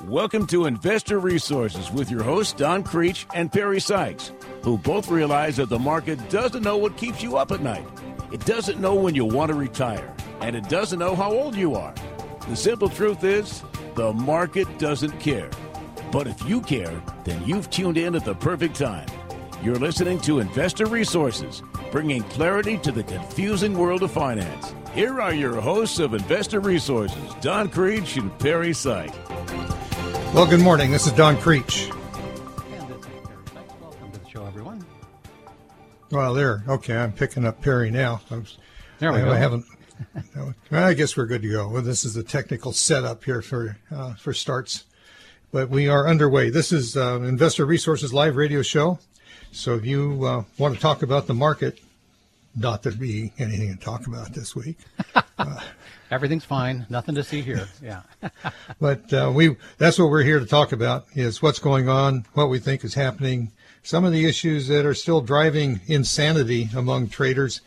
Welcome to Investor Resources with your hosts, Don Creech and Perry Sykes, who both realize that the market doesn't know what keeps you up at night. It doesn't know when you want to retire, and it doesn't know how old you are. The simple truth is, the market doesn't care. But if you care, then you've tuned in at the perfect time. You're listening to Investor Resources, bringing clarity to the confusing world of finance. Here are your hosts of Investor Resources, Don Creech and Perry Sykes. Well, good morning. This is Don Creech. And this is Perry Sykes. Welcome to the show, everyone. Well, there. Okay, I'm picking up Perry now. There we go. I haven't. I guess we're good to go. Well, this is the technical setup here for starts, but we are underway. This is Investor Resources Live Radio Show. So if you want to talk about the market, not that be anything to talk about this week. Everything's fine. Nothing to see here. Yeah. But that's what we're here to talk about, is what's going on, what we think is happening, some of the issues that are still driving insanity among traders,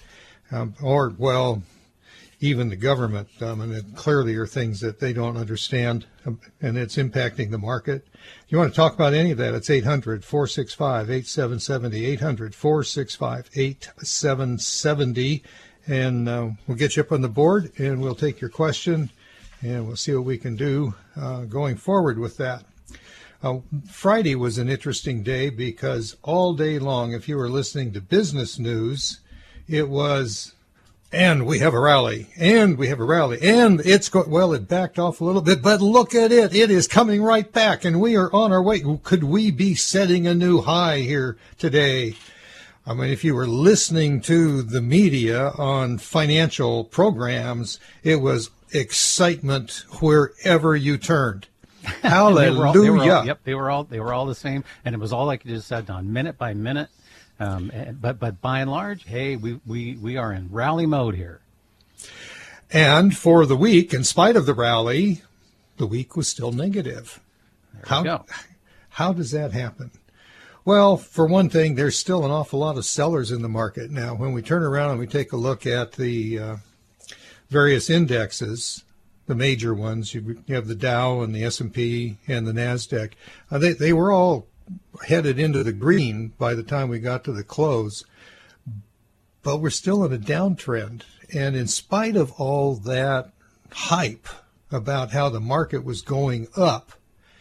even the government. And it clearly are things that they don't understand, and it's impacting the market. If you want to talk about any of that, it's 800-465-8770, 800-465-8770. And we'll get you up on the board, and we'll take your question, and we'll see what we can do going forward with that. Friday was an interesting day because all day long, if you were listening to business news, it was, and we have a rally, and we have a rally, and it's it backed off a little bit, but look at it. It is coming right back, and we are on our way. Could we be setting a new high here today? I mean, if you were listening to the media on financial programs, it was excitement wherever you turned. Hallelujah. They were all the same, and it was all like you just said, Don, minute by minute. But by and large, hey, we are in rally mode here. And for the week, in spite of the rally, the week was still negative. There we go. How does that happen? Well, for one thing, there's still an awful lot of sellers in the market. Now, when we turn around and we take a look at the various indexes, the major ones, you have the Dow and the S&P and the NASDAQ, they were all headed into the green by the time we got to the close. But we're still in a downtrend. And in spite of all that hype about how the market was going up,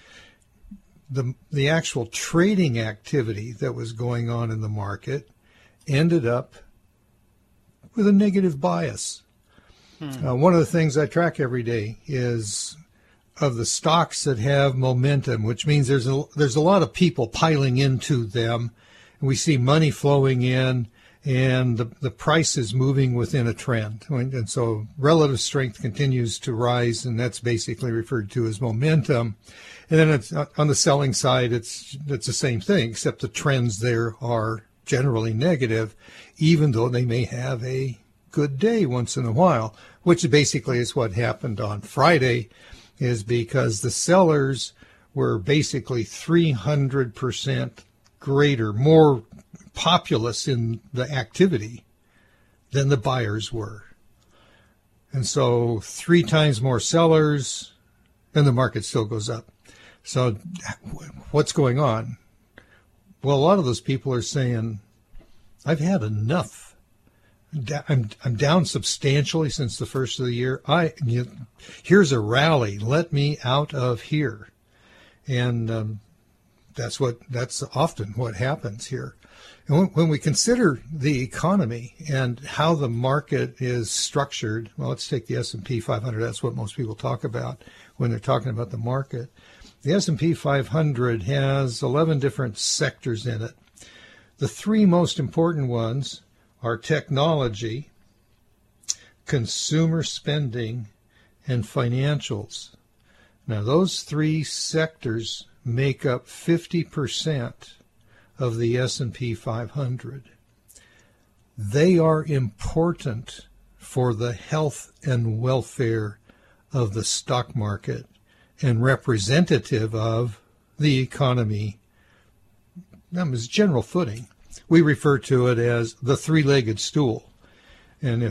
the actual trading activity that was going on in the market ended up with a negative bias. One of the things I track every day is of the stocks that have momentum, which means there's a lot of people piling into them, and we see money flowing in, and the price is moving within a trend. And so relative strength continues to rise, and that's basically referred to as momentum. And then it's on the selling side, it's the same thing, except the trends there are generally negative, even though they may have a good day once in a while, which basically is what happened on Friday, is because the sellers were basically 300% greater, more populous in the activity than the buyers were. And so 3 times more sellers, and the market still goes up. So what's going on? Well, a lot of those people are saying, I've had enough. I'm down substantially since the first of the year. Here's a rally. Let me out of here. And that's often what happens here. And when we consider the economy and how the market is structured, well, let's take the S&P 500. That's what most people talk about when they're talking about the market. The S&P 500 has 11 different sectors in it. The 3 most important ones are technology, consumer spending, and financials. Now, those 3 sectors make up 50% of the S&P 500. They are important for the health and welfare of the stock market and representative of the economy. That was general footing. We refer to it as the 3-legged stool. And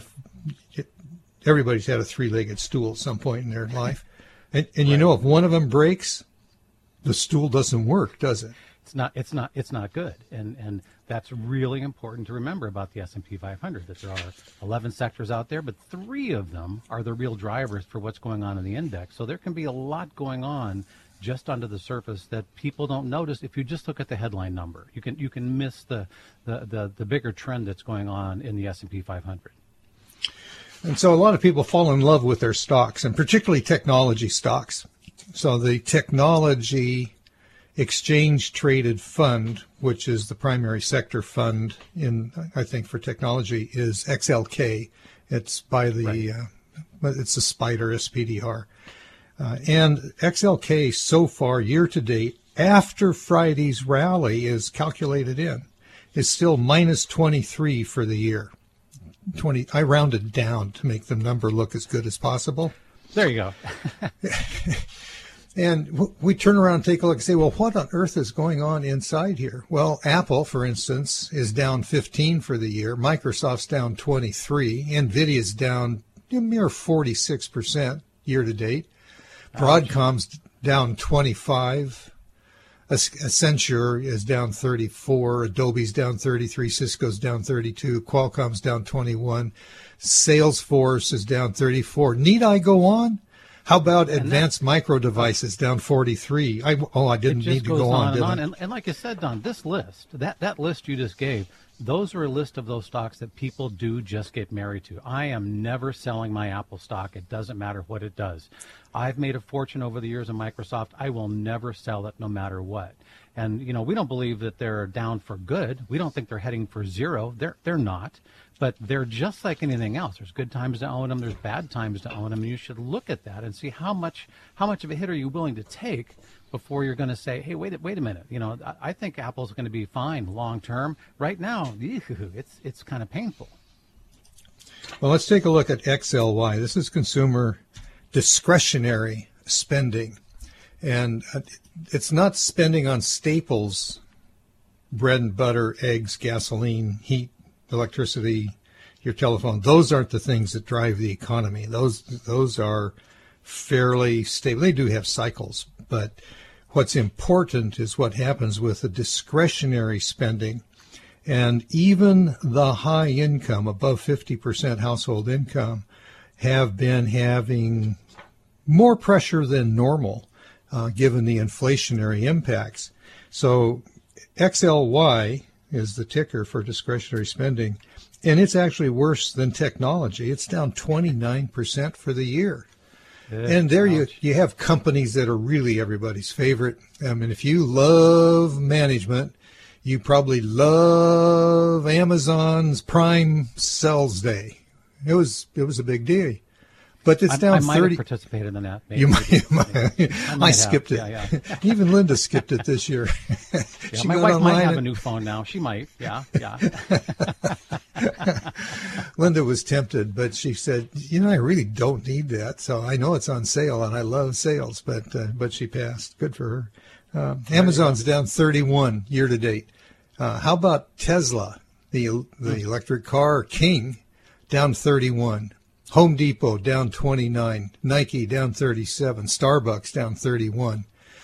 everybody's had a 3-legged stool at some point in their life. And you know, if one of them breaks, the stool doesn't work, does it? It's not good. And that's really important to remember about the S&P 500, that there are 11 sectors out there, but 3 of them are the real drivers for what's going on in the index. So there can be a lot going on just under the surface that people don't notice if you just look at the headline number. You can miss the bigger trend that's going on in the S&P 500. And so a lot of people fall in love with their stocks, and particularly technology stocks. So the technology exchange traded fund, which is the primary sector fund I think for technology, is XLK. It's by it's a SPDR, SPDR. And XLK so far, year to date, after Friday's rally is calculated in, is still minus 23 for the year. I rounded down to make the number look as good as possible. There you go. And we turn around and take a look and say, well, what on earth is going on inside here? Well, Apple, for instance, is down 15 for the year. Microsoft's down 23. NVIDIA's down a mere 46% year to date. Broadcom's down 25. Accenture is down 34. Adobe's down 33. Cisco's down 32. Qualcomm's down 21. Salesforce is down 34. Need I go on? How about Advanced Micro Devices down 43? I didn't need to go on, did I? And like I said, Don, this list, that list you just gave, those are a list of those stocks that people do just get married to. I am never selling my Apple stock. It doesn't matter what it does. I've made a fortune over the years in Microsoft. I will never sell it no matter what. And, we don't believe that they're down for good. We don't think they're heading for zero. They're not. But they're just like anything else. There's good times to own them. There's bad times to own them. And you should look at that and see how much of a hit are you willing to take before you're going to say, hey, wait a minute. I think Apple's going to be fine long term. Right now, it's kind of painful. Well, let's take a look at XLY. This is consumer discretionary spending. And it's not spending on staples, bread and butter, eggs, gasoline, heat, electricity, your telephone. Those aren't the things that drive the economy. Those are fairly stable. They do have cycles, but what's important is what happens with the discretionary spending. And even the high income, above 50% household income, have been having more pressure than normal, given the inflationary impacts. So XLY is the ticker for discretionary spending, and it's actually worse than technology. It's down 29% for the year. And there you have companies that are really everybody's favorite. I mean, if you love management, you probably love Amazon's Prime Sales Day. It was a big deal. But it's down 30. I might have participated in that. Maybe. You might. I skipped it. Yeah. Even Linda skipped it this year. My wife might have a new phone now. She might. Yeah. Linda was tempted, but she said, I really don't need that. So I know it's on sale, and I love sales, but she passed. Good for her. Amazon's down 31 year to date. How about Tesla, the electric car king, down 31. Home Depot down 29, Nike down 37, Starbucks down 31,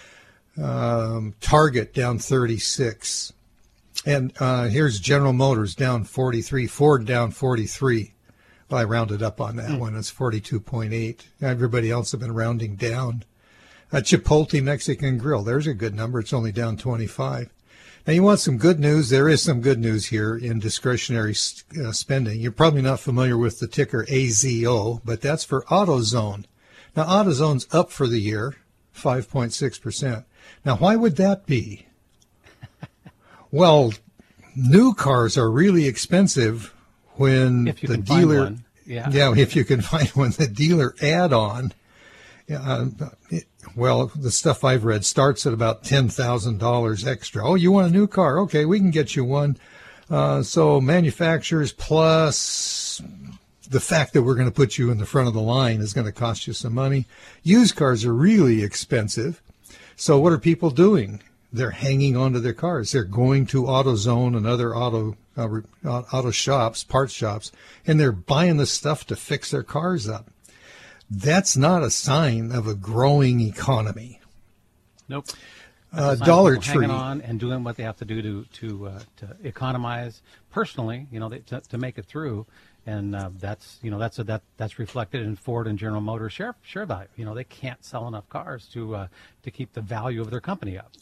Target down 36, and here's General Motors down 43, Ford down 43. Well, I rounded up on that one. It's 42.8. Everybody else have been rounding down. Chipotle Mexican Grill, there's a good number. It's only down 25. Now, you want some good news? There is some good news here in discretionary spending. You're probably not familiar with the ticker AZO, but that's for AutoZone. Now, AutoZone's up for the year, 5.6%. Now, why would that be? Well, new cars are really expensive when the dealer, if you can find one, the dealer add-on. Well, the stuff I've read starts at about $10,000 extra. Oh, you want a new car? Okay, we can get you one. So manufacturers plus the fact that we're going to put you in the front of the line is going to cost you some money. Used cars are really expensive. So what are people doing? They're hanging onto their cars. They're going to AutoZone and other auto shops, parts shops, and they're buying the stuff to fix their cars up. That's not a sign of a growing economy. Nope. Dollar Tree Tree hanging on and doing what they have to do to economize personally, to make it through, and that's reflected in Ford and General Motors share value. They can't sell enough cars to keep the value of their company up.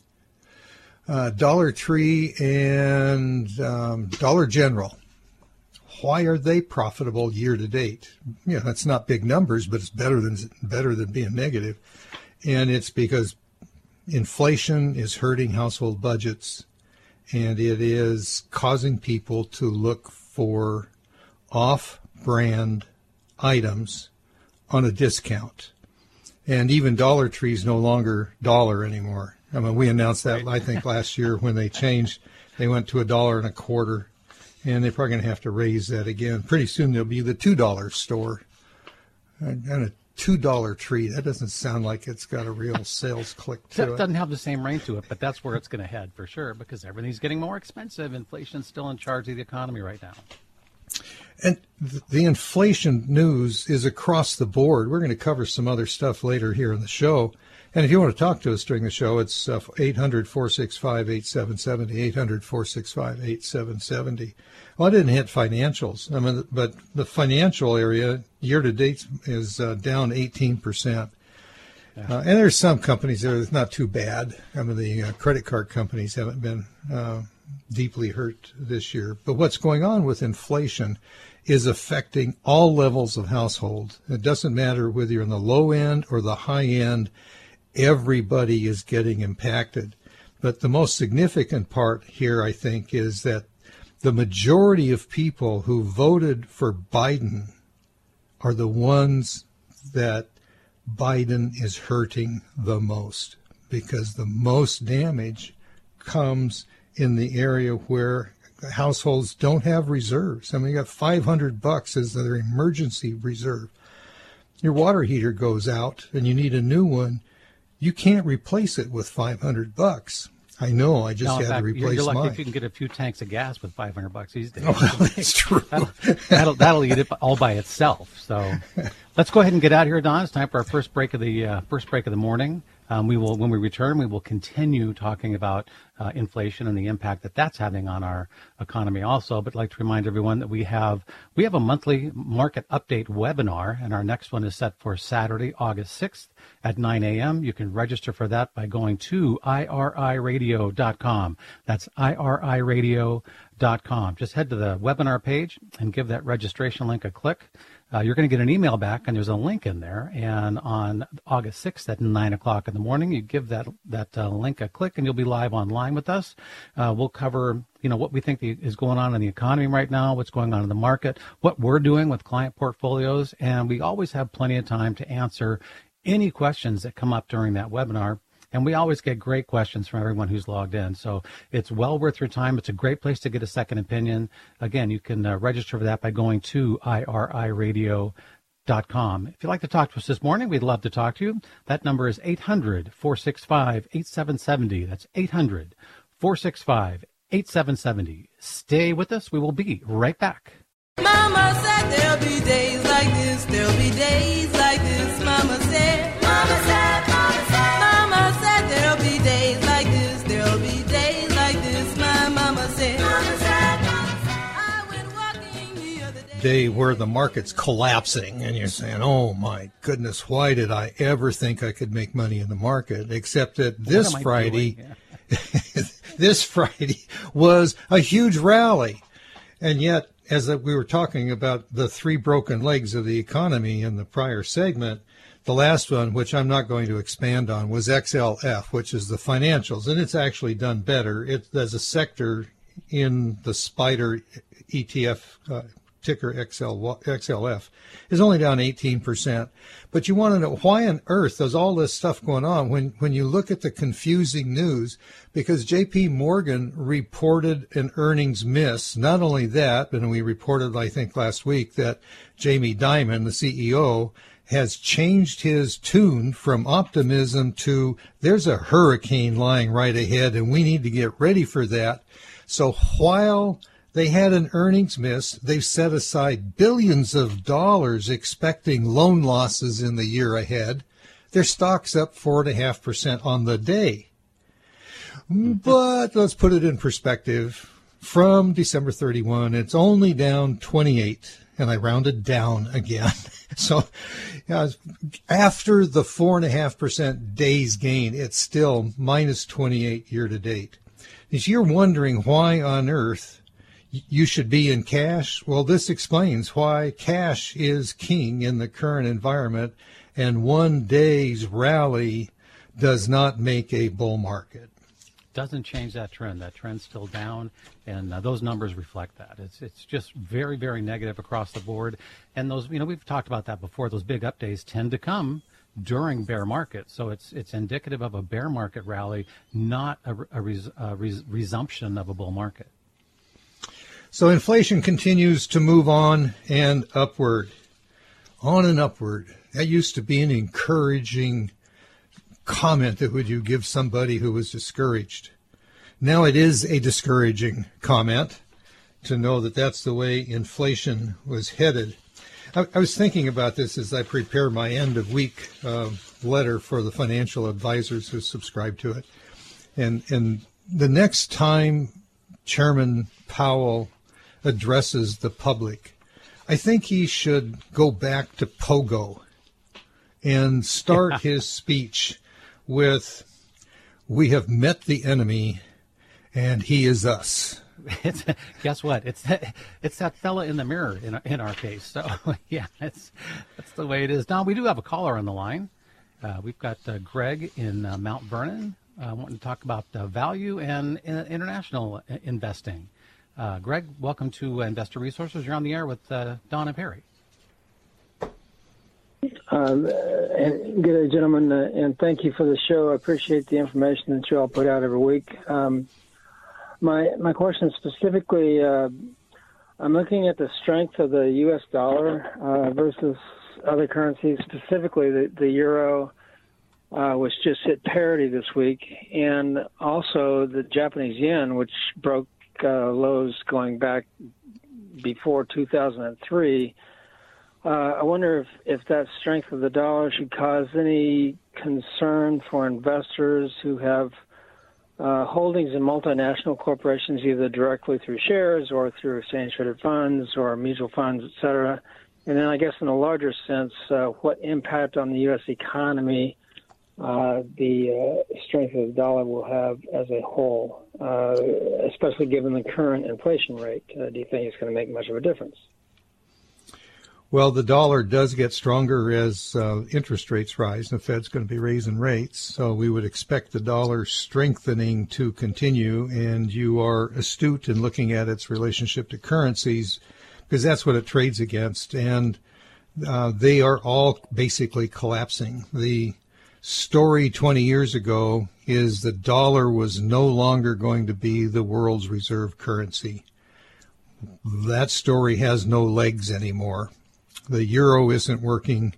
Dollar Tree and Dollar General. Why are they profitable year to date? That's not big numbers, but it's better than being negative, and it's because inflation is hurting household budgets, and it is causing people to look for off-brand items on a discount. And even Dollar Tree is no longer dollar anymore. I mean, we announced that, I think, last year when they changed. They went to $1.25, and they're probably going to have to raise that again. Pretty soon there'll be the $2 store. And a $2 tree, that doesn't sound like it's got a real sales click to it. It doesn't have the same ring to it, but that's where it's going to head for sure, because everything's getting more expensive. Inflation's still in charge of the economy right now. And the inflation news is across the board. We're going to cover some other stuff later here in the show. And if you want to talk to us during the show, it's 800-465-8770, 800-465-8770. Well, I didn't hit financials. But the financial area year-to-date is down 18%. Yeah. And there's some companies that are not too bad. The credit card companies haven't been deeply hurt this year. But what's going on with inflation is affecting all levels of household. It doesn't matter whether you're in the low end or the high end. Everybody is getting impacted. But the most significant part here, I think, is that the majority of people who voted for Biden are the ones that Biden is hurting the most, because the most damage comes in the area where households don't have reserves. You got $500 as their emergency reserve. Your water heater goes out and you need a new one. You can't replace it with $500. I know. I just had to replace you're lucky mine. if you can get a few tanks of gas with $500 these days. Oh, well, that's true. That'll eat it all by itself. So let's go ahead and get out of here, Don. It's time for our first break of the morning. When we return, we will continue talking about inflation and the impact that that's having on our economy also. But I'd like to remind everyone that we have a monthly market update webinar, and our next one is set for Saturday, August 6th at 9 a.m. You can register for that by going to iriradio.com. That's iriradio.com. Just head to the webinar page and give that registration link a click. You're going to get an email back, and there's a link in there. And on August 6th at 9 o'clock in the morning, you give that link a click, and you'll be live online with us. We'll cover, what we think is going on in the economy right now, what's going on in the market, what we're doing with client portfolios, and we always have plenty of time to answer any questions that come up during that webinar. And we always get great questions from everyone who's logged in. So it's well worth your time. It's a great place to get a second opinion. Again, you can register for that by going to iriradio.com. If you'd like to talk to us this morning, we'd love to talk to you. That number is 800-465-8770. That's 800-465-8770. Stay with us. We will be right back. Mama said there'll be days like this. There'll be days like this. Mama said. Mama said. Mama said. Mama said there'll be days like this. There'll be days like this. My mama said. Mama said. Mama said. I went walking the other day where the market's collapsing, and you're saying, "Oh my goodness, why did I ever think I could make money in the market?" Except that this Friday, this Friday was a huge rally, and yet. As we were talking about the three broken legs of the economy in the prior segment, the last one, which I'm not going to expand on, was XLF, which is the financials. And it's actually done better. There's a sector in the SPDR ETF, ticker XLF, is only down 18%. But you want to know why on earth there's all this stuff going on when you look at the confusing news, because J.P. Morgan reported an earnings miss. Not only that, but we reported, I think, last week that Jamie Dimon, the CEO, has changed his tune from optimism to there's a hurricane lying right ahead and we need to get ready for that. So while they had an earnings miss, they've set aside billions of dollars expecting loan losses in the year ahead. Their stock's up 4.5% on the day. But let's put it in perspective. From December 31, it's only down 28, and I rounded down again. So after the 4.5% days gain, it's still minus 28 year to date. If you're wondering why on earth you should be in cash, well, this explains why cash is king in the current environment, and one day's rally does not make a bull market. Doesn't change that trend. That trend's still down, and those numbers reflect that. It's just very, very negative across the board. And those, we've talked about that before. Those big up days tend to come during bear market, so it's indicative of a bear market rally, not a resumption of a bull market. So inflation continues to move on and upward, on and upward. That used to be an encouraging comment that would you give somebody who was discouraged. Now it is a discouraging comment to know that that's the way inflation was headed. I was thinking about this as I prepare my end of week letter for the financial advisors who subscribe to it. And the next time Chairman Powell addresses the public, I think he should go back to Pogo and start his speech with, "We have met the enemy, and he is us." Guess what? It's that fella in the mirror in our case. So yeah, that's the way it is. Now we do have a caller on the line. We've got Greg in Mount Vernon wanting to talk about value and international investing. Greg, welcome to Investor Resources. You're on the air with Don and Perry. And good day, gentlemen, and thank you for the show. I appreciate the information that you all put out every week. My question specifically, I'm looking at the strength of the U.S. dollar versus other currencies, specifically the euro, which just hit parity this week, and also the Japanese yen, which broke lows going back before 2003. I wonder if that strength of the dollar should cause any concern for investors who have holdings in multinational corporations, either directly through shares or through exchange-traded funds or mutual funds, et cetera. And then I guess in a larger sense, what impact on the U.S. economy the strength of the dollar will have as a whole, especially given the current inflation rate. Do you think it's going to make much of a difference? Well, the dollar does get stronger as interest rates rise. The Fed's going to be raising rates, so we would expect the dollar strengthening to continue, and you are astute in looking at its relationship to currencies because that's what it trades against, and they are all basically collapsing. The story 20 years ago is the dollar was no longer going to be the world's reserve currency. That story has no legs anymore. The euro isn't working.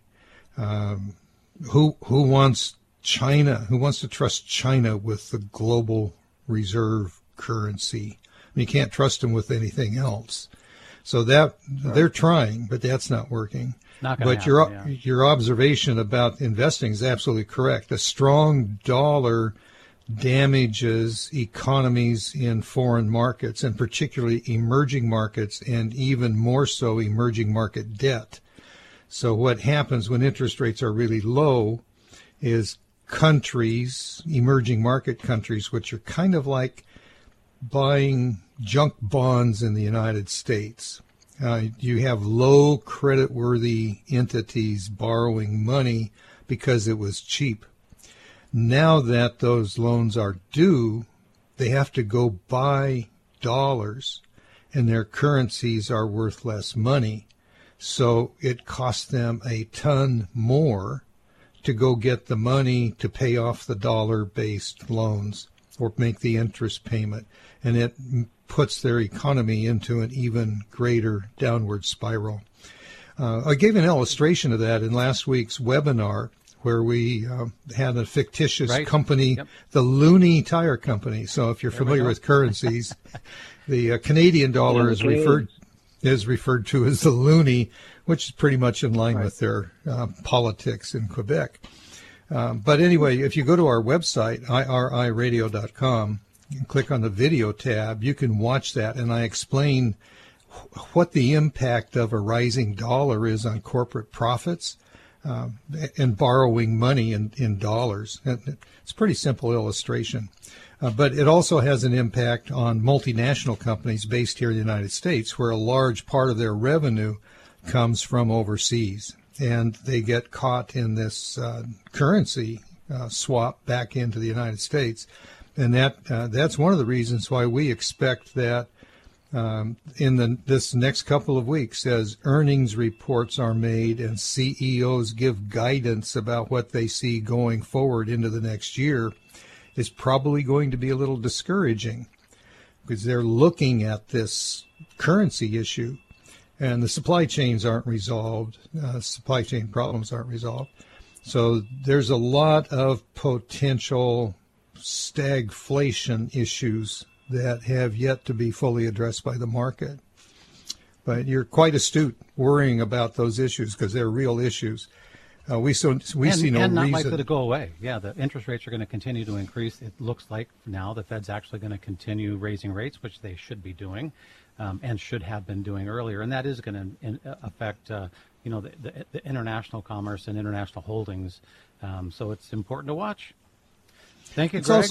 Who wants China? Who wants to trust China with the global reserve currency? I mean, you can't trust them with anything else. So that they're trying, but that's not working. But your observation about investing is absolutely correct. A strong dollar damages economies in foreign markets, and particularly emerging markets, and even more so emerging market debt. So what happens when interest rates are really low is countries, emerging market countries, which are kind of like buying junk bonds in the United States. You have low credit-worthy entities borrowing money because it was cheap. Now that those loans are due, they have to go buy dollars, and their currencies are worth less money. So it costs them a ton more to go get the money to pay off the dollar-based loans or make the interest payment. And it puts their economy into an even greater downward spiral. I gave an illustration of that in last week's webinar, where we had a fictitious company, the Looney Tire Company. So if you're familiar with currencies, the Canadian dollar is referred to as the loonie, which is pretty much in line with their politics in Quebec. But anyway, if you go to our website, iriradio.com, and click on the video tab, you can watch that, and I explain what the impact of a rising dollar is on corporate profits and borrowing money in dollars. It's a pretty simple illustration. But it also has an impact on multinational companies based here in the United States, where a large part of their revenue comes from overseas. And they get caught in this currency swap back into the United States. And that's one of the reasons why we expect that in this next couple of weeks, as earnings reports are made and CEOs give guidance about what they see going forward into the next year, is probably going to be a little discouraging, because they're looking at this currency issue and the supply chains aren't resolved. Supply chain problems aren't resolved. So there's a lot of potential stagflation issues that have yet to be fully addressed by the market. But you're quite astute worrying about those issues, because they're real issues. We see no reason. And not likely to go away. Yeah, the interest rates are going to continue to increase. It looks like now the Fed's actually going to continue raising rates, which they should be doing and should have been doing earlier. And that is going to affect, the international commerce and international holdings. So it's important to watch. Thank you, Greg.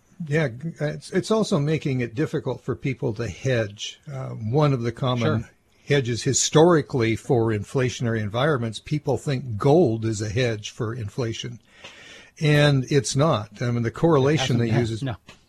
It's also making it difficult for people to hedge. One of the common hedges historically for inflationary environments, people think gold is a hedge for inflation, and it's not. I mean, the correlation they use is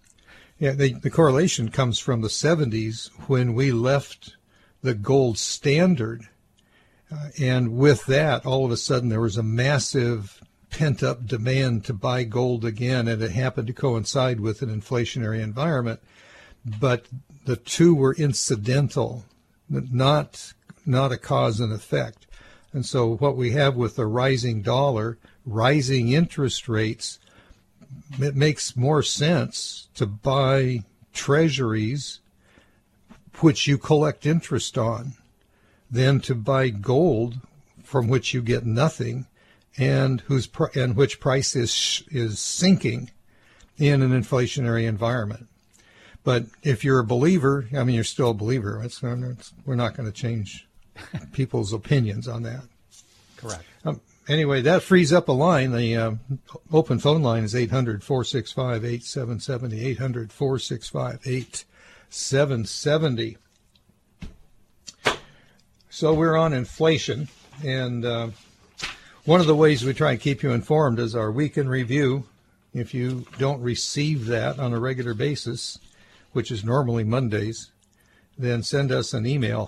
the correlation comes from the 70s, when we left the gold standard, and with that, all of a sudden there was a massive pent-up demand to buy gold again, and it happened to coincide with an inflationary environment. But the two were incidental, not a cause and effect. And so what we have with the rising dollar, rising interest rates, it makes more sense to buy treasuries, which you collect interest on, than to buy gold, from which you get nothing, and which price is sinking in an inflationary environment. But if you're a believer, I mean, you're still a believer. We're not going to change people's opinions on that. Correct. Anyway, that frees up a line. The open phone line is 800-465-8770, 800-465-8770. So we're on inflation, and one of the ways we try and keep you informed is our Week in Review. If you don't receive that on a regular basis, which is normally Mondays, then send us an email,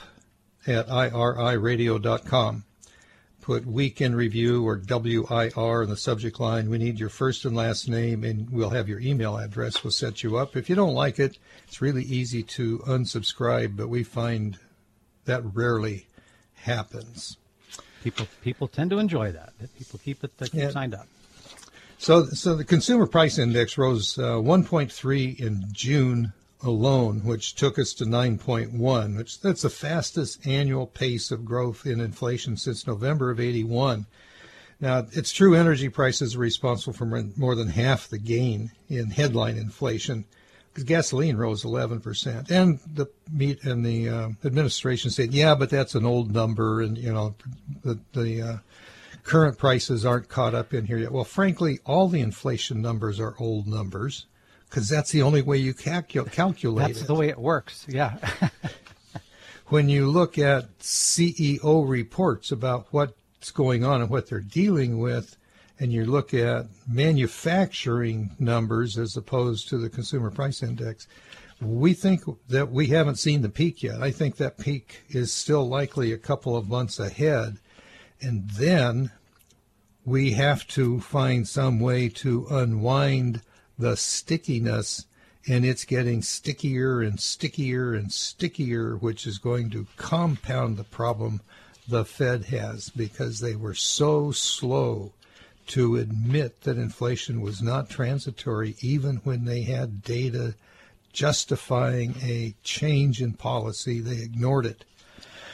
help@iriradio.com. Put Week in Review or WIR in the subject line. We need your first and last name, and we'll have your email address. We'll set you up. If you don't like it, it's really easy to unsubscribe, but we find that rarely happens. People tend to enjoy that. People keep signed up. So the Consumer Price Index rose 1.3 in June alone, which took us to 9.1, that's the fastest annual pace of growth in inflation since November of '81. Now, it's true energy prices are responsible for more than half the gain in headline inflation, because gasoline rose 11%. And the administration said, yeah, but that's an old number, and the current prices aren't caught up in here yet. Well, frankly, all the inflation numbers are old numbers, because that's the only way you calculate it. That's the way it works, yeah. When you look at CEO reports about what's going on and what they're dealing with, and you look at manufacturing numbers as opposed to the Consumer Price Index, we think that we haven't seen the peak yet. I think that peak is still likely a couple of months ahead. And then we have to find some way to unwind the stickiness, and it's getting stickier and stickier and stickier, which is going to compound the problem the Fed has, because they were so slow to admit that inflation was not transitory, even when they had data justifying a change in policy. They ignored it.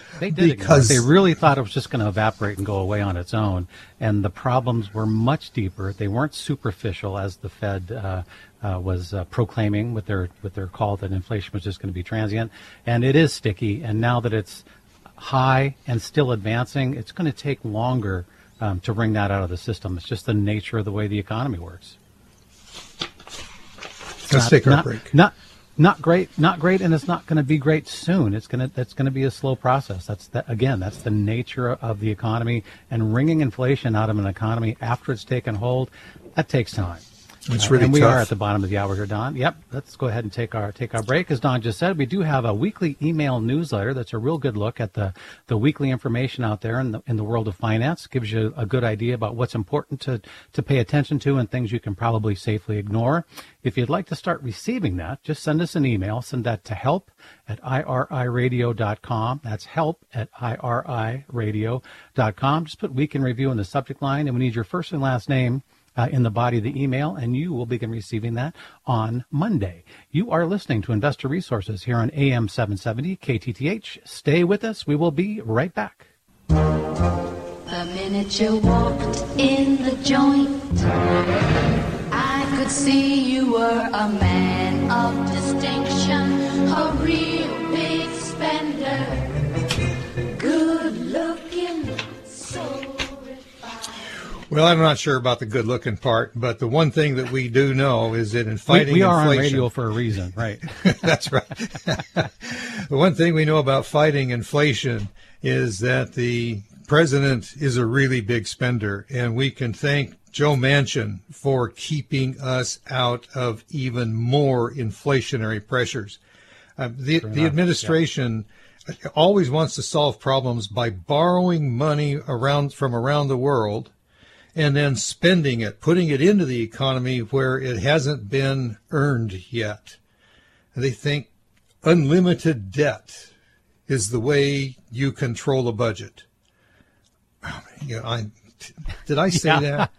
They did because they really thought it was just going to evaporate and go away on its own, and the problems were much deeper. They weren't superficial, as the Fed was proclaiming with their call that inflation was just going to be transient, and it is sticky. And now that it's high and still advancing, it's going to take longer to wring that out of the system. It's just the nature of the way the economy works. Let's take our break. Not great, and it's not going to be great soon. That's going to be a slow process. That's the nature of the economy, and wringing inflation out of an economy after it's taken hold, that takes time. It's really and we tough. are at the bottom of the hour here, Don. Yep. Let's go ahead and take our break. As Don just said, we do have a weekly email newsletter that's a real good look at the weekly information out there in the world of finance. Gives you a good idea about what's important to pay attention to and things you can probably safely ignore. If you'd like to start receiving that, just send us an email. Send that to help@iriradio.com. That's help@iriradio.com. Just put Week in Review in the subject line, and we need your first and last name in the body of the email, and you will begin receiving that on Monday. You are listening to Investor Resources here on AM 770 KTTH. Stay with us. We will be right back. The minute you walked in the joint, I could see you were a man of distinction, a real big spender, good looking, so Well, I'm not sure about the good-looking part, but the one thing that we do know is that in fighting we are inflation, on radio for a reason, right? That's right. The one thing we know about fighting inflation is that the president is a really big spender, and we can thank Joe Manchin for keeping us out of even more inflationary pressures. The administration always wants to solve problems by borrowing money from around the world and then spending it, putting it into the economy where it hasn't been earned yet. They think unlimited debt is the way you control a budget. Did I say that?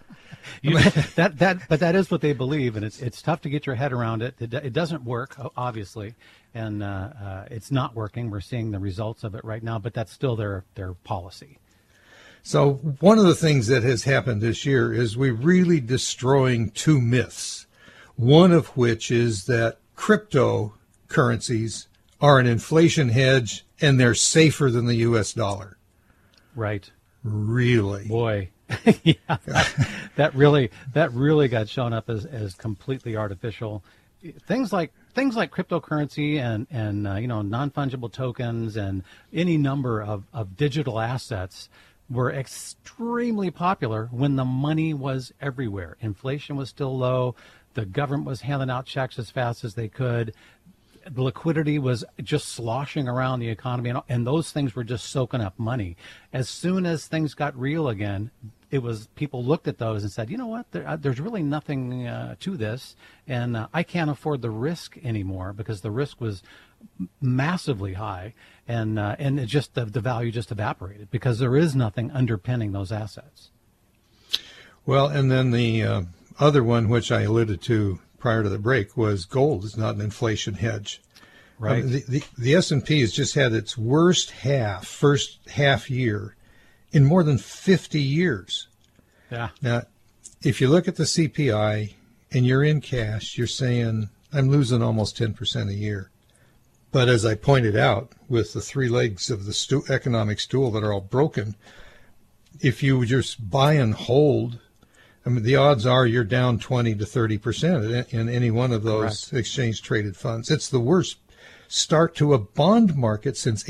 But that is what they believe, and it's tough to get your head around it. It doesn't work, obviously, and it's not working. We're seeing the results of it right now, but that's still their policy. So one of the things that has happened this year is we're really destroying two myths, one of which is that cryptocurrencies are an inflation hedge and they're safer than the U.S. dollar. Right. Really? Boy. Yeah, that really got shown up as completely artificial. Things like cryptocurrency and non-fungible tokens and any number of digital assets were extremely popular when the money was everywhere. Inflation was still low. The government was handing out checks as fast as they could. The liquidity was just sloshing around the economy, and those things were just soaking up money. As soon as things got real again, people looked at those and said, you know what, there's really nothing to this, and I can't afford the risk anymore because the risk was massively high, and it just the value just evaporated because there is nothing underpinning those assets. Well, and then the other one, which I alluded to prior to the break, was gold is not an inflation hedge. Right. The S&P has just had its worst first half year in more than 50 years. Yeah. Now, if you look at the CPI and you're in cash, you're saying, I'm losing almost 10% a year. But as I pointed out, with the three legs of the economic stool that are all broken, if you just buy and hold, I mean, the odds are you're down 20 to 30% in any one of those exchange-traded funds. It's the worst start to a bond market since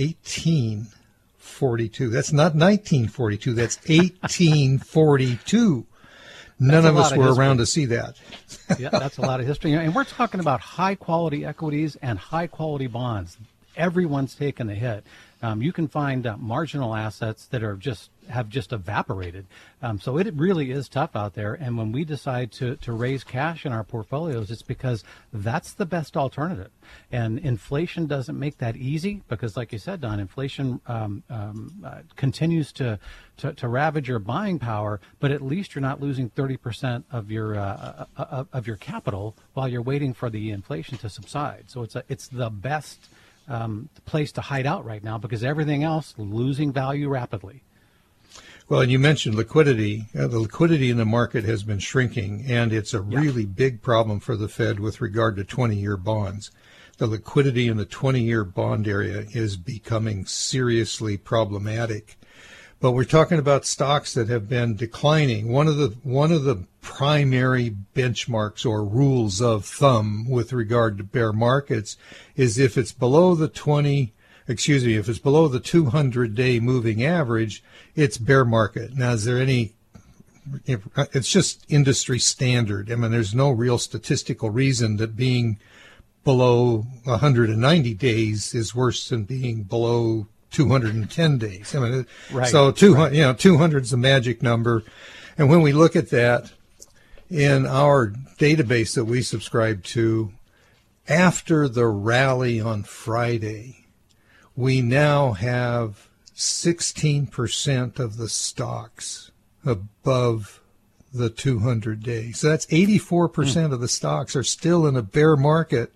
1842. That's not 1942. That's 1842. None of us were around to see that. Yeah, that's a lot of history. And we're talking about high-quality equities and high-quality bonds. Everyone's taken a hit. You can find marginal assets that have just evaporated. So it really is tough out there. And when we decide to raise cash in our portfolios, it's because that's the best alternative. And inflation doesn't make that easy because, like you said, Don, inflation continues to ravage your buying power. But at least you're not losing 30% of your capital while you're waiting for the inflation to subside. So it's the best place to hide out right now because everything else losing value rapidly. Well, and you mentioned liquidity. The liquidity in the market has been shrinking, and it's a really big problem for the Fed with regard to 20-year bonds. The liquidity in the 20-year bond area is becoming seriously problematic. But we're talking about stocks that have been declining. One of the primary benchmarks or rules of thumb with regard to bear markets is if it's below the 200-day moving average, it's bear market. Now, is there any? It's just industry standard. I mean, there's no real statistical reason that being below 190 days is worse than being below 210 days. I mean, so 200 is the magic number. And when we look at that in our database that we subscribe to, after the rally on Friday, we now have 16% of the stocks above the 200 days. So that's 84% of the stocks are still in a bear market.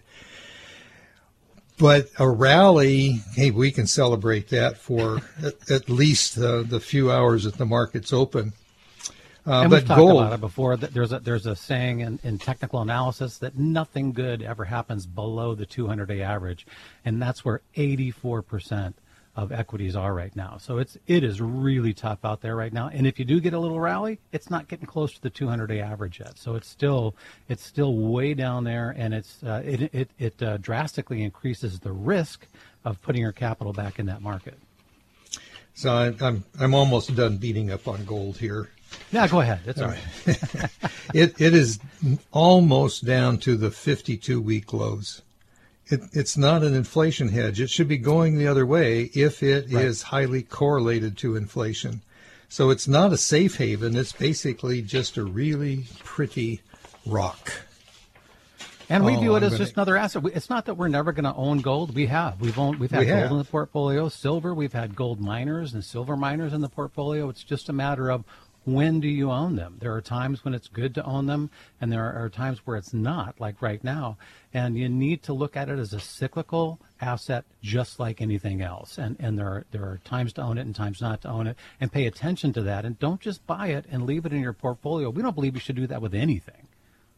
But a rally, hey, we can celebrate that for at least the few hours that the market's open. And but we've talked gold, about it before. That there's a saying in technical analysis that nothing good ever happens below the 200-day average, and that's where 84% of equities are right now. So it is really tough out there right now. And if you do get a little rally, it's not getting close to the 200-day average yet. So it's still way down there, and it drastically increases the risk of putting your capital back in that market. So I'm almost done beating up on gold here. Yeah, go ahead. It's all right. It is almost down to the 52-week lows. It's not an inflation hedge. It should be going the other way if it is highly correlated to inflation. So it's not a safe haven. It's basically just a really pretty rock. And we view it as just another asset. It's not that we're never going to own gold. We've had gold in the portfolio. Silver, we've had gold miners and silver miners in the portfolio. It's just a matter of when do you own them? There are times when it's good to own them, and there are times where it's not, like right now. And you need to look at it as a cyclical asset, just like anything else. And there are times to own it and times not to own it, and pay attention to that. And don't just buy it and leave it in your portfolio. We don't believe you should do that with anything.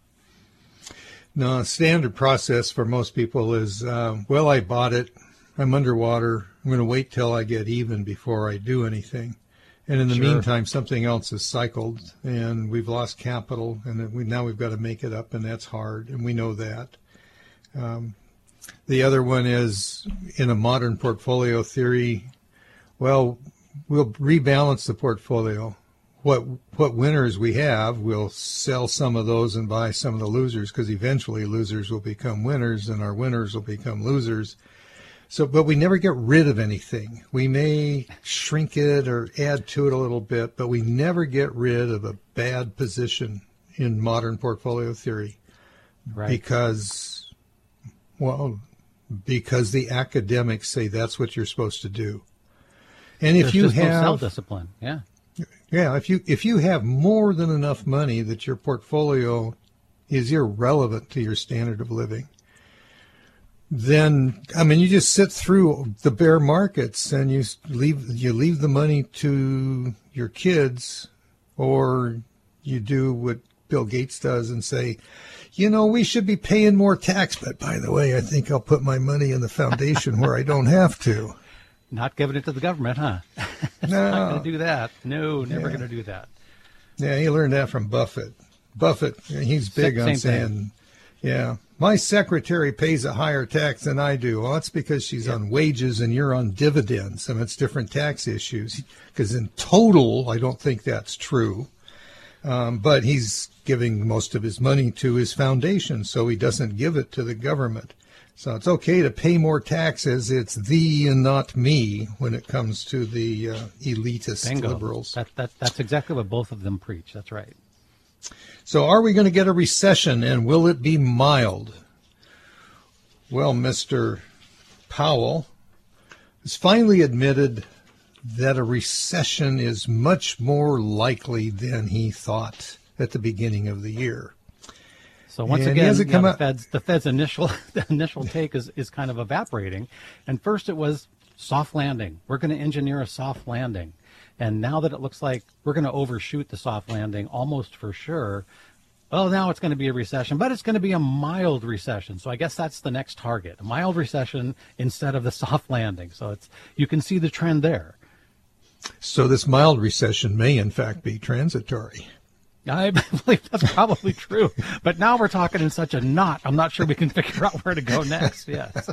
No, standard process for most people is, well, I bought it. I'm underwater. I'm going to wait till I get even before I do anything. And in the meantime, something else is cycled, and we've lost capital, and now we've got to make it up, and that's hard, and we know that. The other one is, in a modern portfolio theory, well, we'll rebalance the portfolio. What winners we have, we'll sell some of those and buy some of the losers, because eventually losers will become winners, and our winners will become losers. So, but we never get rid of anything. We may shrink it or add to it a little bit, but we never get rid of a bad position in modern portfolio theory. Right. Because the academics say that's what you're supposed to do. And if you have no self-discipline, if you have more than enough money that your portfolio is irrelevant to your standard of living, then, I mean, you just sit through the bear markets and you leave the money to your kids, or you do what Bill Gates does and say, we should be paying more tax, but by the way, I think I'll put my money in the foundation where I don't have to. Not giving it to the government, huh? No. Not going to do that. No, never going to do that. Yeah, he learned that from Buffett. Buffett, he's big on saying, my secretary pays a higher tax than I do. Well, that's because she's on wages and you're on dividends, and it's different tax issues. Because in total, I don't think that's true. But he's giving most of his money to his foundation, so he doesn't give it to the government. So it's okay to pay more taxes. It's thee and not me when it comes to the elitist Bingo. Liberals. That's exactly what both of them preach. That's right. So are we going to get a recession, and will it be mild? Well, Mr. Powell has finally admitted that a recession is much more likely than he thought at the beginning of the year. So once And he again, hasn't come out- the Fed's initial take is kind of evaporating. And first it was soft landing. We're going to engineer a soft landing. And now that it looks like we're going to overshoot the soft landing almost for sure, well, now it's going to be a recession, but it's going to be a mild recession. So I guess that's the next target, a mild recession instead of the soft landing. So you can see the trend there. So this mild recession may, in fact, be transitory. I believe that's probably true. But now we're talking in such a knot, I'm not sure we can figure out where to go next. Yes.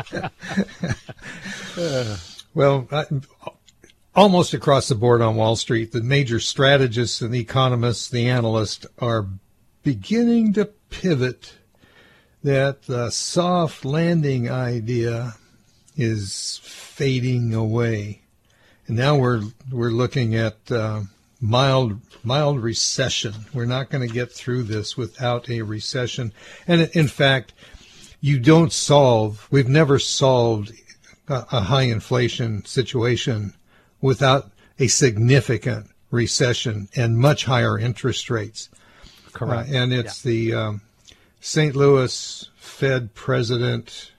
Well, almost across the board on Wall Street, the major strategists and the economists, the analysts are beginning to pivot that the soft landing idea is fading away. And now we're looking at mild recession. We're not going to get through this without a recession. And in fact, we've never solved a high inflation situation without a significant recession and much higher interest rates. Correct. And it's the St. Louis Fed president,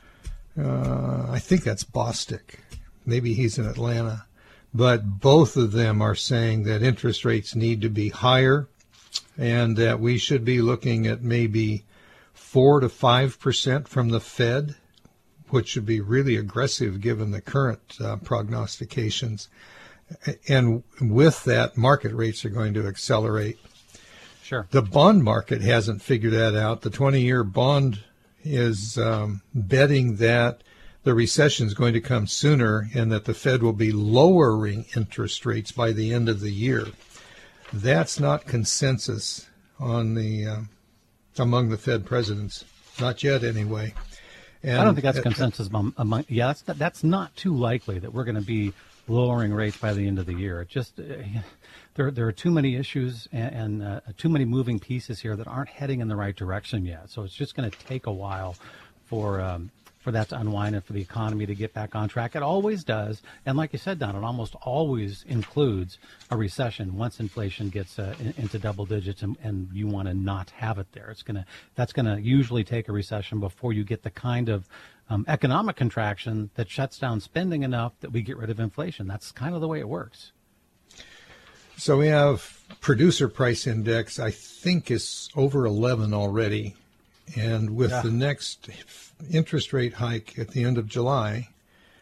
I think that's Bostic. Maybe he's in Atlanta. But both of them are saying that interest rates need to be higher and that we should be looking at maybe 4 to 5% from the Fed, which would be really aggressive given the current prognostications. And with that, market rates are going to accelerate. Sure. The bond market hasn't figured that out. The 20-year bond is betting that the recession is going to come sooner and that the Fed will be lowering interest rates by the end of the year. That's not consensus on among the Fed presidents, not yet anyway. And I don't think that's consensus among. Yeah, that's not too likely that we're going to be lowering rates by the end of the year. It just there are too many issues and too many moving pieces here that aren't heading in the right direction yet. So it's just going to take a while for that to unwind and for the economy to get back on track. It always does. And like you said, Don, it almost always includes a recession once inflation gets into double digits and you want to not have it there. That's going to usually take a recession before you get the kind of economic contraction that shuts down spending enough that we get rid of inflation. That's kind of the way it works. So we have producer price index, I think is over 11 already. And with the next interest rate hike at the end of July,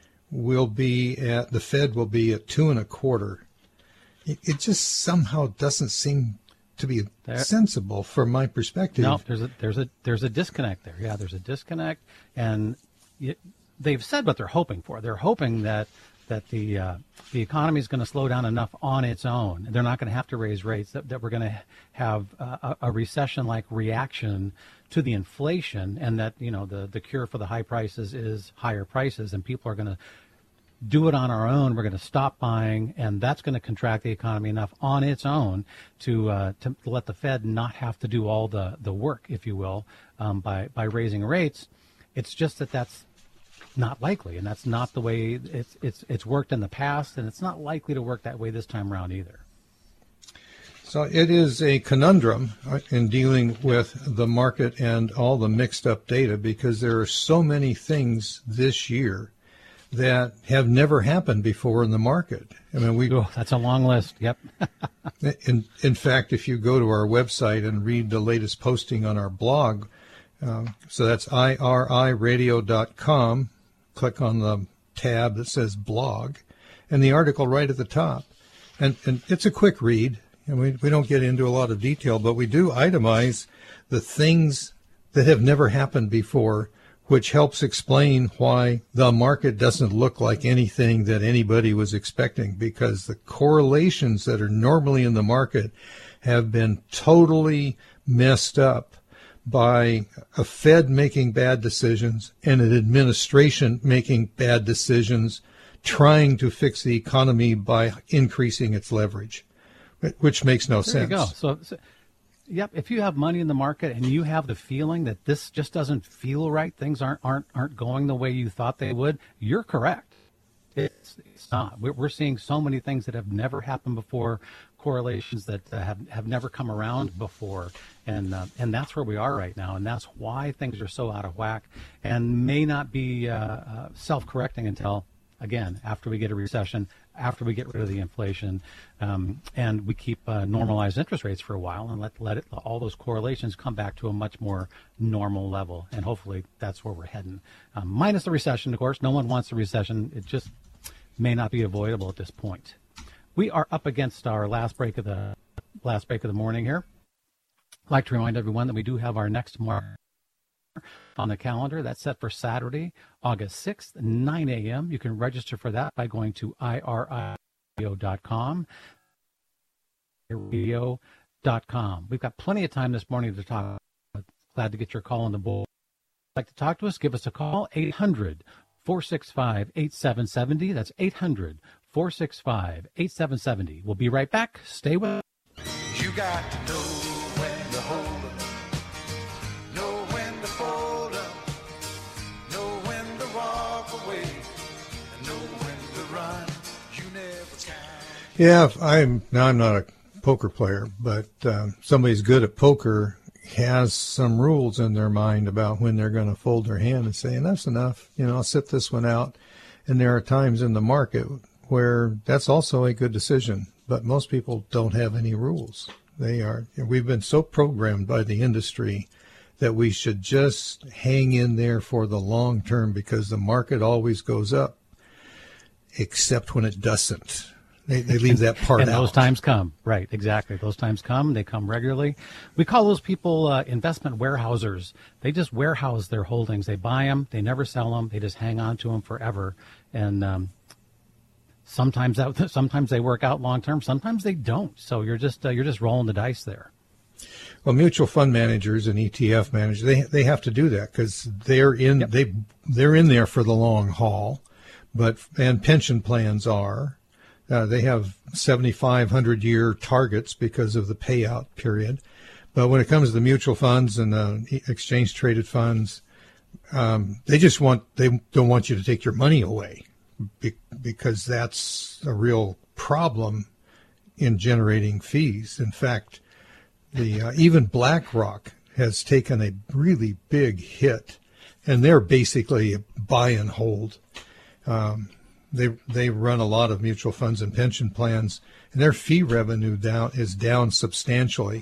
the Fed will be at 2.25. It just somehow doesn't seem to be sensible from my perspective. No, there's a disconnect there. Yeah, there's a disconnect, and they've said what they're hoping for. They're hoping that the economy is going to slow down enough on its own. They're not going to have to raise rates, that we're going to have a recession-like reaction to the inflation, and that, the cure for the high prices is higher prices, and people are going to do it on our own. We're going to stop buying, and that's going to contract the economy enough on its own to let the Fed not have to do all the work, if you will, by raising rates. It's just that's not likely, and that's not the way it's worked in the past, and it's not likely to work that way this time around either. So it is a conundrum in dealing with the market and all the mixed up data, because there are so many things this year that have never happened before in the market. I mean, that's a long list. Yep. in fact, if you go to our website and read the latest posting on our blog, so that's iriradio.com, click on the tab that says blog, and the article right at the top. And it's a quick read. And we don't get into a lot of detail, but we do itemize the things that have never happened before, which helps explain why the market doesn't look like anything that anybody was expecting, because the correlations that are normally in the market have been totally messed up by a Fed making bad decisions and an administration making bad decisions, trying to fix the economy by increasing its leverage. Which makes no sense. There you go. So, yep. If you have money in the market and you have the feeling that this just doesn't feel right, things aren't going the way you thought they would, you're correct. It's not. We're seeing so many things that have never happened before, correlations that have never come around before, and that's where we are right now, and that's why things are so out of whack and may not be self-correcting until, again, after we get a recession, after we get rid of the inflation, and we keep normalized interest rates for a while and let all those correlations come back to a much more normal level, and hopefully that's where we're heading. Minus the recession, of course. No one wants a recession. It just may not be avoidable at this point. We are up against our last break of the morning here. I'd like to remind everyone that we do have our next mark on the calendar. That's set for Saturday, August 6th, 9 a.m. You can register for that by going to iriradio.com. Radio.com. We've got plenty of time this morning to talk. Glad to get your call on the board. If you'd like to talk to us, give us a call, 800-465-8770. That's 800-465-8770. We'll be right back. Stay with us. You got to know when to hold up, know when to fold up, know when to walk away, and know when to run. You never can. Yeah, I'm not a poker player, but somebody's good at poker has some rules in their mind about when they're going to fold their hand and say, enough's enough. I'll sit this one out. And there are times in the market where that's also a good decision. But most people don't have any rules. We've been so programmed by the industry that we should just hang in there for the long term because the market always goes up, except when it doesn't. They leave that part out. And those times come. Right, exactly. Those times come. They come regularly. We call those people investment warehousers. They just warehouse their holdings. They buy them. They never sell them. They just hang on to them forever. And sometimes they work out long term. Sometimes they don't. So you're just rolling the dice there. Well, mutual fund managers and ETF managers, they have to do that because they're in there for the long haul. And pension plans are. They have 7,500-year targets because of the payout period. But when it comes to the mutual funds and the exchange-traded funds, they don't want you to take your money away because that's a real problem in generating fees. In fact, even BlackRock has taken a really big hit, and they're basically a buy and hold. They run a lot of mutual funds and pension plans, and their fee revenue is down substantially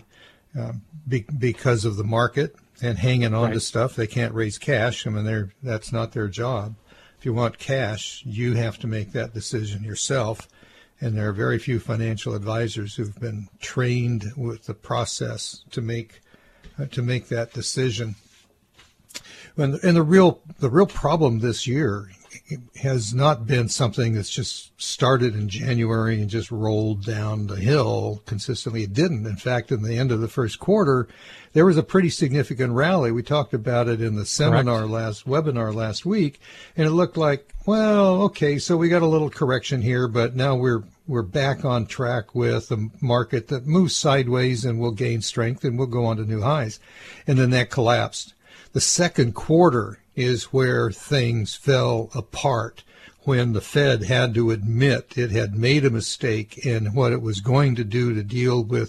because of the market and hanging on to stuff. They can't raise cash. I mean, that's not their job. If you want cash, you have to make that decision yourself, and there are very few financial advisors who've been trained with the process to make that decision. And the real problem this year has not been something that's just started in January and just rolled down the hill consistently. It didn't. In fact, in the end of the first quarter, there was a pretty significant rally. We talked about it in the webinar last week, and it looked like, well, okay, so we got a little correction here, but now we're back on track with a market that moves sideways and will gain strength and we'll go on to new highs. And then that collapsed. The second quarter is where things fell apart, when the Fed had to admit it had made a mistake in what it was going to do to deal with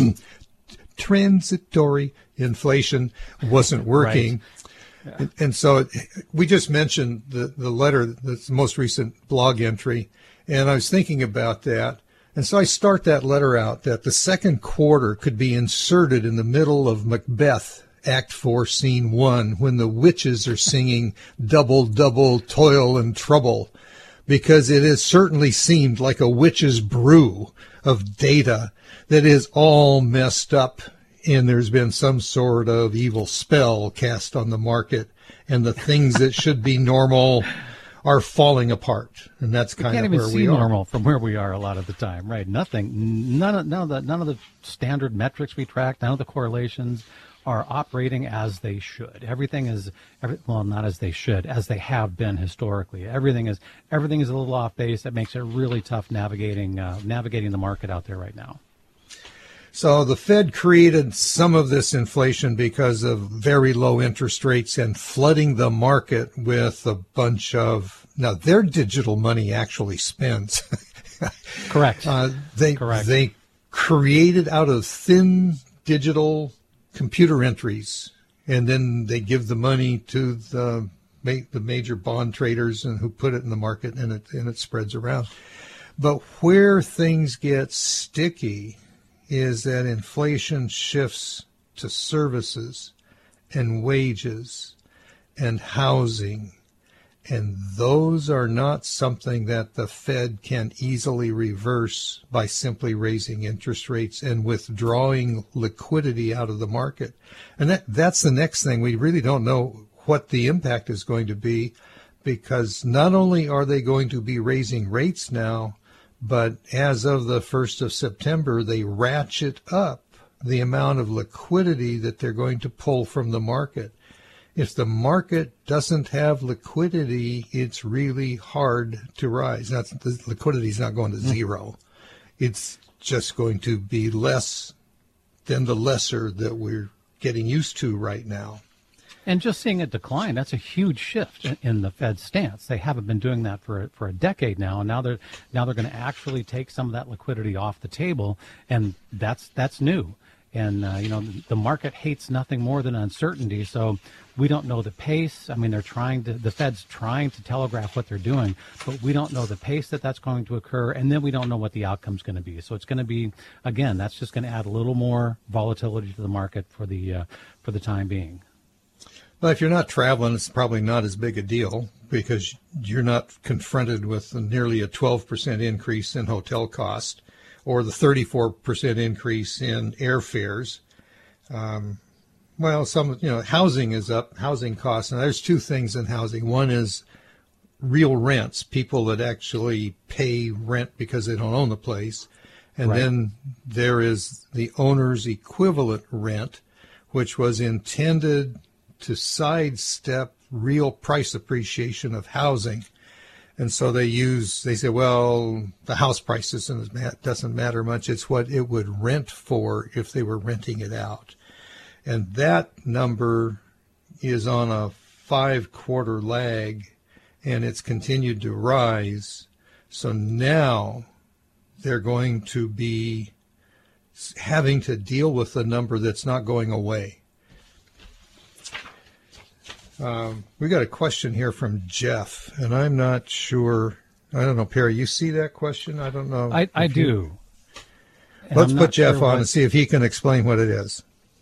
transitory inflation wasn't working. Right. Yeah. And so we just mentioned the letter, the most recent blog entry, and I was thinking about that. And so I start that letter out that the second quarter could be inserted in the middle of Macbeth, Act 4, Scene 1, when the witches are singing double, double, toil and trouble, because it has certainly seemed like a witch's brew of data that is all messed up, and there's been some sort of evil spell cast on the market, and the things that should be normal are falling apart, and that's kind of where we are. You can't even see normal from where we are a lot of the time, right? None of the standard metrics we track, none of the correlations are operating as they should. Not as they should, as they have been historically. Everything is a little off base. That makes it really tough navigating the market out there right now. So the Fed created some of this inflation because of very low interest rates and flooding the market with a bunch of Now, their digital money actually spends. Correct. They created out of thin digital computer entries, and then they give the money to the major bond traders and who put it in the market, and it spreads around. But where things get sticky is that inflation shifts to services and wages and housing. And those are not something that the Fed can easily reverse by simply raising interest rates and withdrawing liquidity out of the market. And that's the next thing. We really don't know what the impact is going to be, because not only are they going to be raising rates now, but as of the 1st of September, they ratchet up the amount of liquidity that they're going to pull from the market. If the market doesn't have liquidity, it's really hard to rise. The liquidity is not going to zero. It's just going to be less than the lesser that we're getting used to right now. And just seeing it decline, that's a huge shift in the Fed's stance. They haven't been doing that for a decade now, and now they're going to actually take some of that liquidity off the table, and that's new. And the market hates nothing more than uncertainty. So we don't know the pace. I mean, the Fed's trying to telegraph what they're doing, but we don't know the pace that's going to occur, and then we don't know what the outcome's going to be. So it's going to be, again, that's just going to add a little more volatility to the market for the time being. Well, if you're not traveling, it's probably not as big a deal because you're not confronted with nearly a 12% increase in hotel cost or the 34% increase in airfares. Housing is up, housing costs. And there's two things in housing. One is real rents, people that actually pay rent because they don't own the place. And then there is the owner's equivalent rent, which was intended to sidestep real price appreciation of housing. And so they say, well, the house price doesn't matter much. It's what it would rent for if they were renting it out. And that number is on a 5-quarter lag, and it's continued to rise. So now they're going to be having to deal with a number that's not going away. We got a question here from Jeff, and I'm not sure. I don't know, Perry, you see that question? I don't know. I do. Let's put Jeff on and see if he can explain what it is.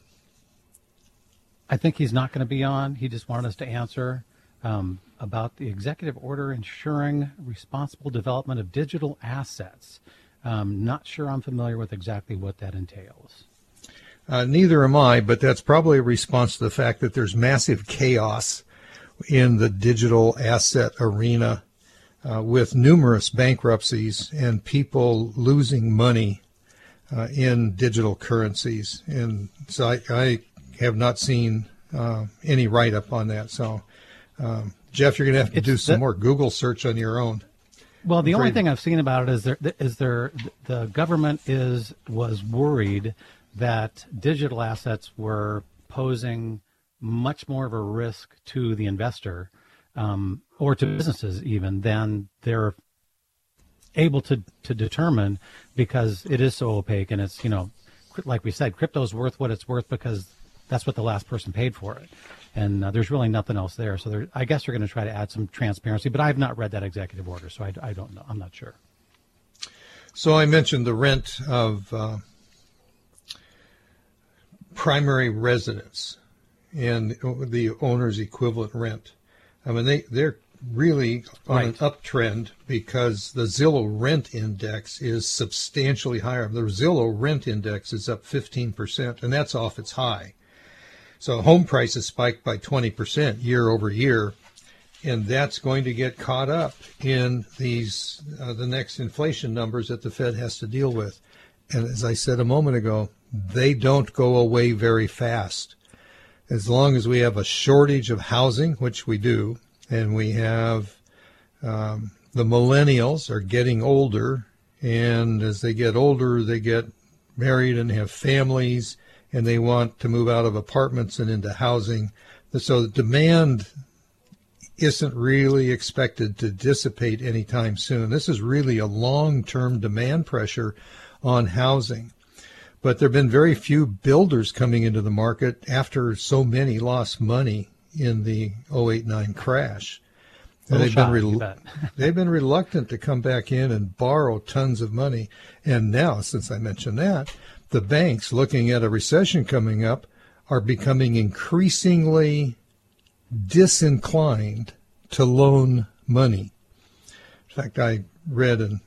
I think he's not going to be on. He just wanted us to answer about the executive order ensuring responsible development of digital assets. Not sure I'm familiar with exactly what that entails. Neither am I, but that's probably a response to the fact that there's massive chaos in the digital asset arena with numerous bankruptcies and people losing money in digital currencies. And so I have not seen any write-up on that. So, Jeff, you're going to have to do some more Google search on your own. Well, the only thing I've seen about it is the government was worried that digital assets were posing much more of a risk to the investor or to businesses even than they're able to determine, because it is so opaque. And it's, like we said, crypto's worth what it's worth because that's what the last person paid for it. And there's really nothing else there. So I guess they're going to try to add some transparency, but I've not read that executive order, so I don't know. I'm not sure. So I mentioned the rent of primary residence and the owner's equivalent rent. I mean, they're really on an uptrend because the Zillow rent index is substantially higher. The Zillow rent index is up 15%, and that's off its high. So home prices spiked by 20% year over year, and that's going to get caught up in these the next inflation numbers that the Fed has to deal with. And as I said a moment ago, they don't go away very fast. As long as we have a shortage of housing, which we do, and we have the millennials are getting older, and as they get older, they get married and have families, and they want to move out of apartments and into housing. So the demand isn't really expected to dissipate anytime soon. This is really a long-term demand pressure on housing. But there have been very few builders coming into the market after so many lost money in the 08-09 crash. And they've been reluctant to come back in and borrow tons of money. And now, since I mentioned that, the banks, looking at a recession coming up, are becoming increasingly disinclined to loan money. In fact, I read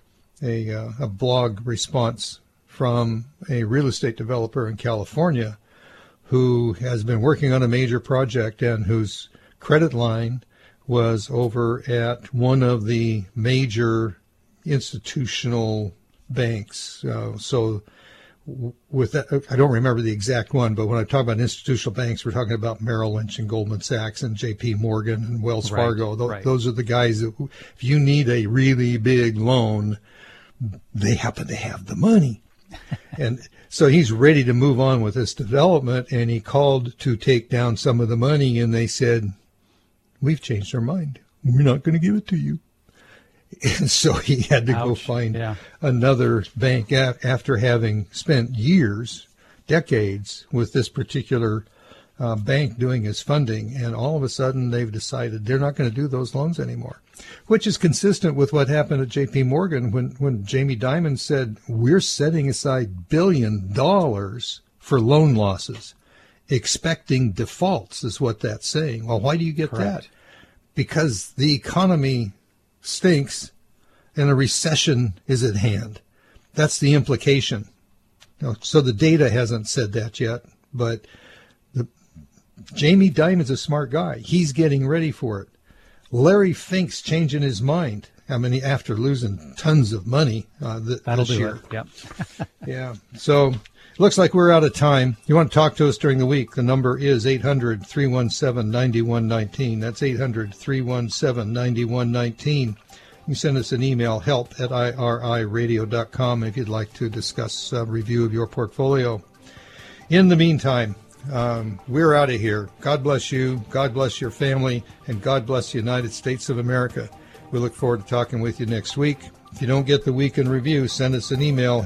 a blog response from a real estate developer in California who has been working on a major project and whose credit line was over at one of the major institutional banks. So with that, I don't remember the exact one, but when I talk about institutional banks, we're talking about Merrill Lynch and Goldman Sachs and JP Morgan and Wells Fargo. Those are the guys that, if you need a really big loan, they happen to have the money. And so he's ready to move on with this development, and he called to take down some of the money, and they said, "We've changed our mind. We're not going to give it to you." And so he had to go find another bank after having spent years, decades with this particular bank doing his funding. And all of a sudden they've decided they're not going to do those loans anymore, which is consistent with what happened at JP Morgan when Jamie Dimon said, "We're setting aside $1 billion for loan losses, expecting defaults," is what that's saying. Well, why do you get that? Because the economy stinks and a recession is at hand. That's the implication. So the data hasn't said that yet, but Jamie Dimon's a smart guy. He's getting ready for it. Larry Fink's changing his mind. I mean, after losing tons of money this year. Yep. Yeah. So it looks like we're out of time. You want to talk to us during the week, the number is 800-317-9119. That's 800-317-9119. You can send us an email, help@iriradio.com, if you'd like to discuss a review of your portfolio. In the meantime, we're out of here. God bless you. God bless your family. And God bless the United States of America. We look forward to talking with you next week. If you don't get the week in review, send us an email,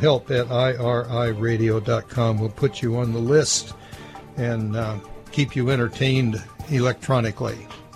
help@iriradio.com. We'll put you on the list and keep you entertained electronically.